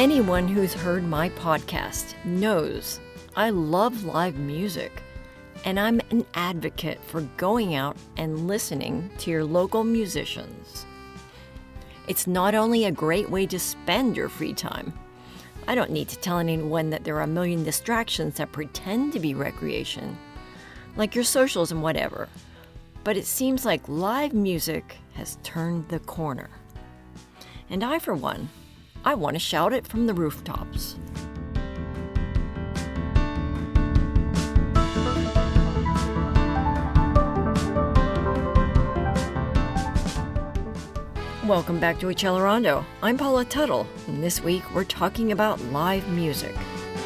Anyone who's heard my podcast knows I love live music, and I'm an advocate for going out and listening to your local musicians. It's not only a great way to spend your free time. I don't need to tell anyone that there are a million distractions that pretend to be recreation, like your socials and whatever. But it seems like live music has turned the corner. And I, for one, I want to shout it from the rooftops. Welcome back to Accelerando. I'm Paula Tuttle, and this week we're talking about live music.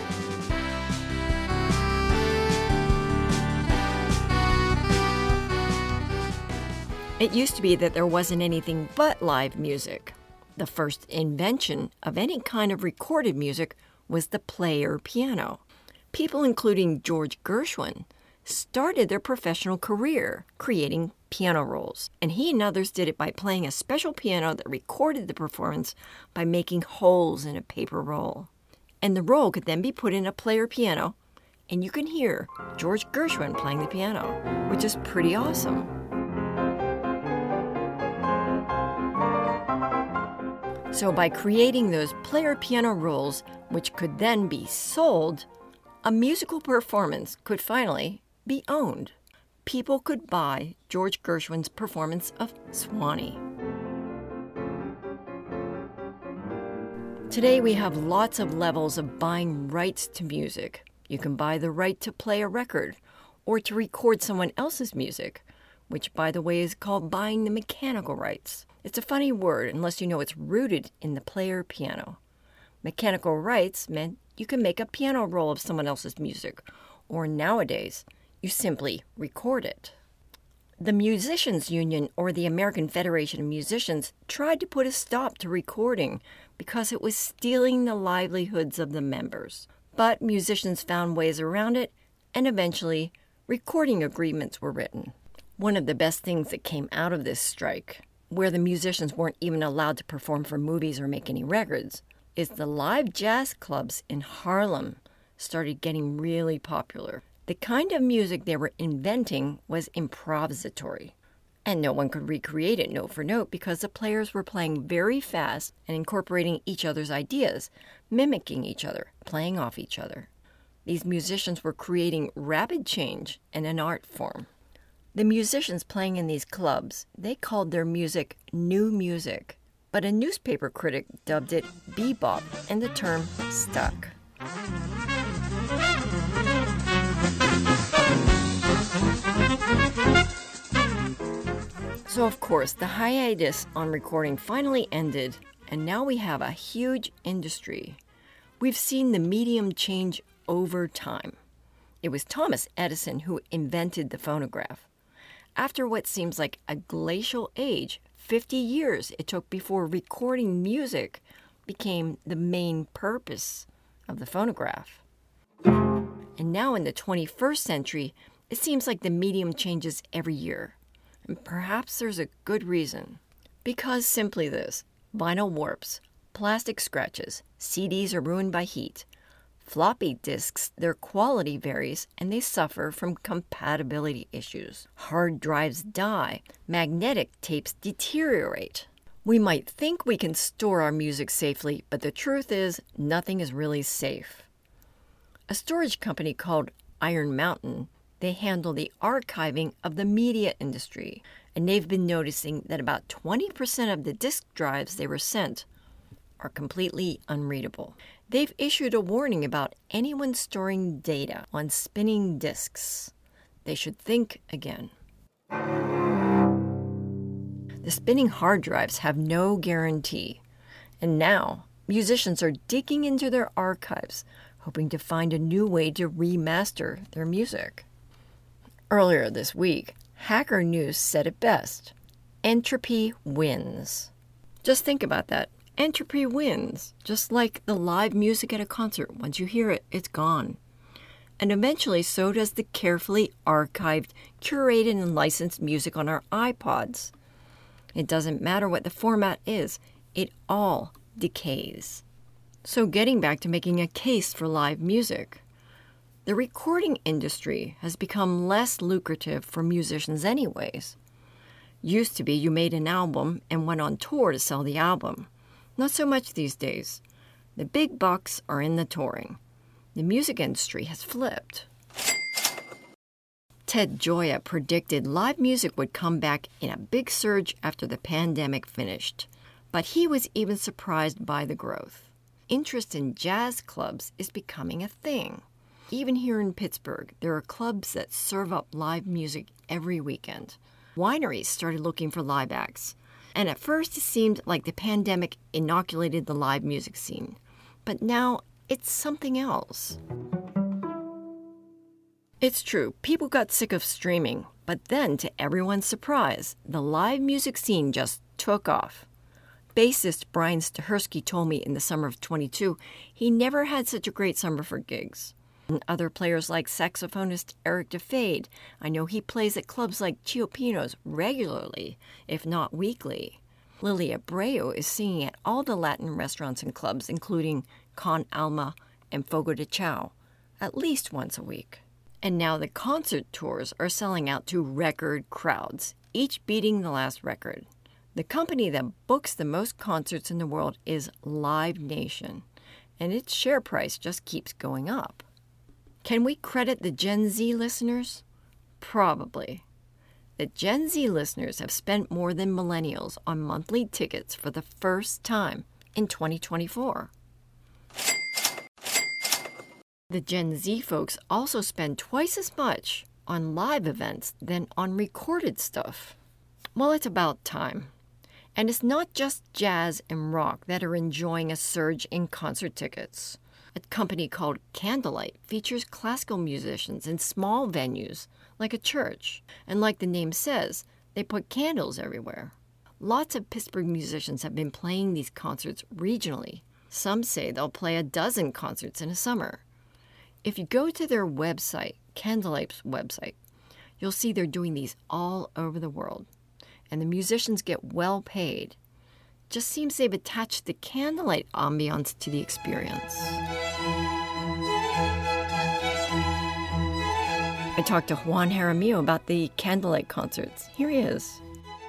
It used to be that there wasn't anything but live music. The first invention of any kind of recorded music was the player piano. People including George Gershwin started their professional career creating piano rolls, and he and others did it by playing a special piano that recorded the performance by making holes in a paper roll. And the roll could then be put in a player piano, and you can hear George Gershwin playing the piano, which is pretty awesome. So by creating those player piano rolls, which could then be sold, a musical performance could finally be owned. People could buy George Gershwin's performance of Swanee. Today we have lots of levels of buying rights to music. You can buy the right to play a record or to record someone else's music, which, by the way, is called buying the mechanical rights. It's a funny word unless you know it's rooted in the player piano. Mechanical rights meant you can make a piano roll of someone else's music, or nowadays, you simply record it. The Musicians Union, or the American Federation of Musicians, tried to put a stop to recording because it was stealing the livelihoods of the members. But musicians found ways around it, and eventually, recording agreements were written. One of the best things that came out of this strike, where the musicians weren't even allowed to perform for movies or make any records, is the live jazz clubs in Harlem started getting really popular. The kind of music they were inventing was improvisatory, and no one could recreate it note for note because the players were playing very fast and incorporating each other's ideas, mimicking each other, playing off each other. These musicians were creating rapid change and an art form. The musicians playing in these clubs, they called their music new music, but a newspaper critic dubbed it bebop, and the term stuck. So of course, the hiatus on recording finally ended, and now we have a huge industry. We've seen the medium change over time. It was Thomas Edison who invented the phonograph. After what seems like a glacial age, 50 years it took before recording music became the main purpose of the phonograph. And now in the 21st century, it seems like the medium changes every year. And perhaps there's a good reason. Because simply this: vinyl warps, plastic scratches, CDs are ruined by heat. Floppy disks, their quality varies, and they suffer from compatibility issues. Hard drives die. Magnetic tapes deteriorate. We might think we can store our music safely, but the truth is, nothing is really safe. A storage company called Iron Mountain, they handle the archiving of the media industry, and they've been noticing that about 20% of the disk drives they were sent are completely unreadable. They've issued a warning about anyone storing data on spinning disks. They should think again. The spinning hard drives have no guarantee, and now musicians are digging into their archives, hoping to find a new way to remaster their music. Earlier this week, Hacker News said it best: entropy wins. Just think about that. Entropy wins, just like the live music at a concert. Once you hear it, it's gone. And eventually, so does the carefully archived, curated, and licensed music on our iPods. It doesn't matter what the format is, it all decays. So getting back to making a case for live music. The recording industry has become less lucrative for musicians anyways. Used to be you made an album and went on tour to sell the album. Not so much these days. The big bucks are in the touring. The music industry has flipped. Ted Gioia predicted live music would come back in a big surge after the pandemic finished. But he was even surprised by the growth. Interest in jazz clubs is becoming a thing. Even here in Pittsburgh, there are clubs that serve up live music every weekend. Wineries started looking for live acts. And at first it seemed like the pandemic inoculated the live music scene. But now it's something else. It's true, people got sick of streaming. But then, to everyone's surprise, the live music scene just took off. Bassist Brian Stahersky told me in the summer of 22 he never had such a great summer for gigs. And other players like saxophonist Eric DeFade, I know he plays at clubs like Chiopino's regularly, if not weekly. Lily Abreu is singing at all the Latin restaurants and clubs, including Con Alma and Fogo de Chao, at least once a week. And now the concert tours are selling out to record crowds, each beating the last record. The company that books the most concerts in the world is Live Nation, and its share price just keeps going up. Can we credit the Gen Z listeners? Probably. The Gen Z listeners have spent more than millennials on monthly tickets for the first time in 2024. The Gen Z folks also spend twice as much on live events than on recorded stuff. Well, it's about time. And it's not just jazz and rock that are enjoying a surge in concert tickets. A company called Candlelight features classical musicians in small venues, like a church. And like the name says, they put candles everywhere. Lots of Pittsburgh musicians have been playing these concerts regionally. Some say they'll play a dozen concerts in a summer. If you go to their website, Candlelight's website, you'll see they're doing these all over the world. And the musicians get well paid. Just seems they've attached the candlelight ambiance to the experience. I talked to Juan Jaramillo about the candlelight concerts. Here he is.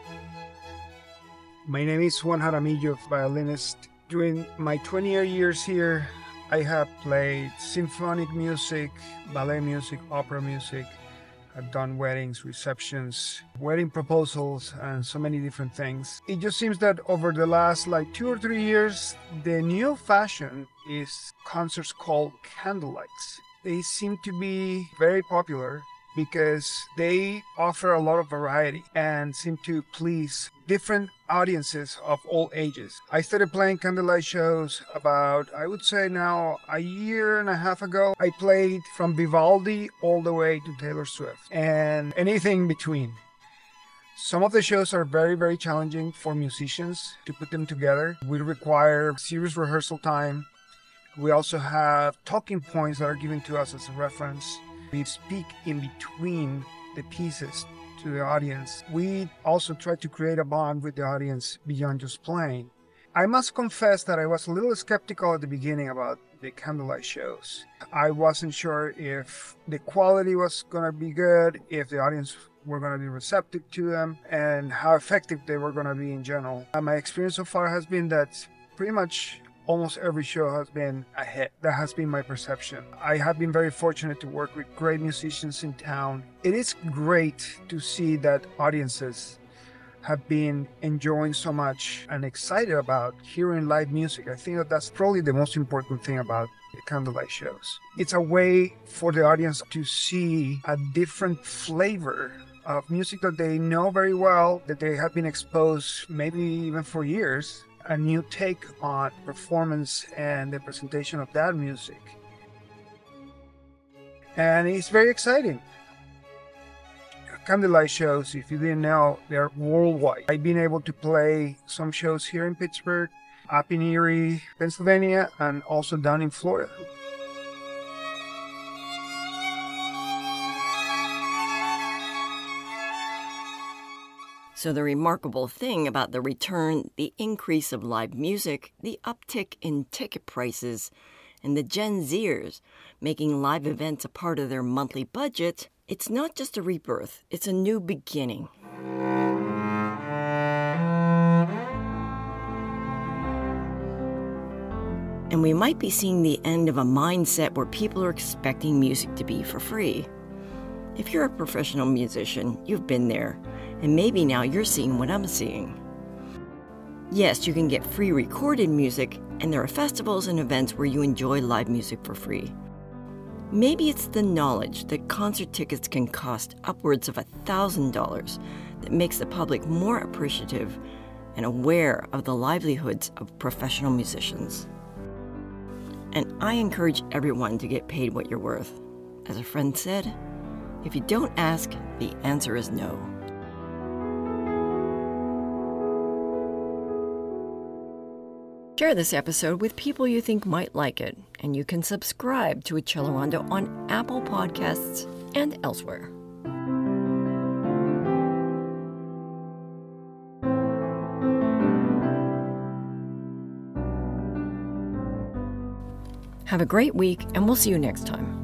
My name is Juan Jaramillo, violinist. During my 20 years here, I have played symphonic music, ballet music, opera music. I've done weddings, receptions, wedding proposals, and so many different things. It just seems that over the last 2 or 3 years, the new fashion is concerts called candlelights. They seem to be very popular because they offer a lot of variety and seem to please different audiences of all ages. I started playing candlelight shows about, I would say now, a year and a half ago. I played from Vivaldi all the way to Taylor Swift and anything in between. Some of the shows are very, very challenging for musicians to put them together. We require serious rehearsal time. We also have talking points that are given to us as a reference. We speak in between the pieces to the audience. We also try to create a bond with the audience beyond just playing. I must confess that I was a little skeptical at the beginning about the candlelight shows. I wasn't sure if the quality was going to be good, if the audience were going to be receptive to them, and how effective they were going to be in general. And my experience so far has been that pretty much almost every show has been a hit. That has been my perception. I have been very fortunate to work with great musicians in town. It is great to see that audiences have been enjoying so much and excited about hearing live music. I think that that's probably the most important thing about the candlelight shows. It's a way for the audience to see a different flavor of music that they know very well, that they have been exposed maybe even for years. A new take on performance and the presentation of that music. And it's very exciting. Candlelight shows, if you didn't know, they're worldwide. I've been able to play some shows here in Pittsburgh, up in Erie, Pennsylvania, and also down in Florida. So the remarkable thing about the return, the increase of live music, the uptick in ticket prices, and the Gen Zers making live events a part of their monthly budget, it's not just a rebirth, it's a new beginning. And we might be seeing the end of a mindset where people are expecting music to be for free. If you're a professional musician, you've been there, and maybe now you're seeing what I'm seeing. Yes, you can get free recorded music, and there are festivals and events where you enjoy live music for free. Maybe it's the knowledge that concert tickets can cost upwards of $1,000 that makes the public more appreciative and aware of the livelihoods of professional musicians. And I encourage everyone to get paid what you're worth. As a friend said, if you don't ask, the answer is no. Share this episode with people you think might like it, and you can subscribe to Accelerando on Apple Podcasts and elsewhere. Have a great week, and we'll see you next time.